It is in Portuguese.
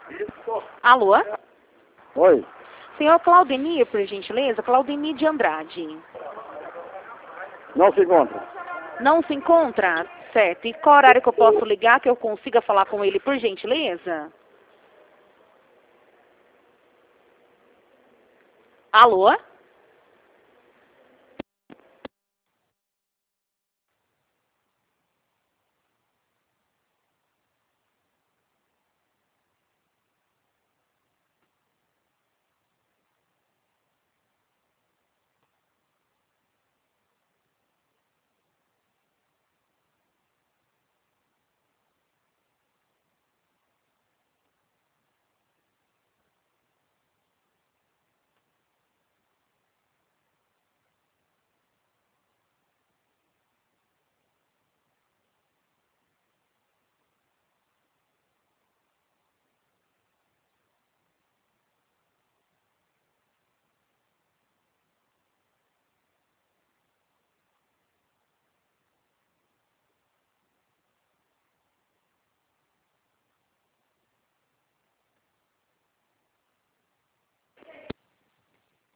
Alô? Oi. Senhor Claudemir, por gentileza? Claudemir de Andrade. Não se encontra. Não se encontra? Certo. E qual horário que eu posso ligar que eu consiga falar com ele, por gentileza? Alô?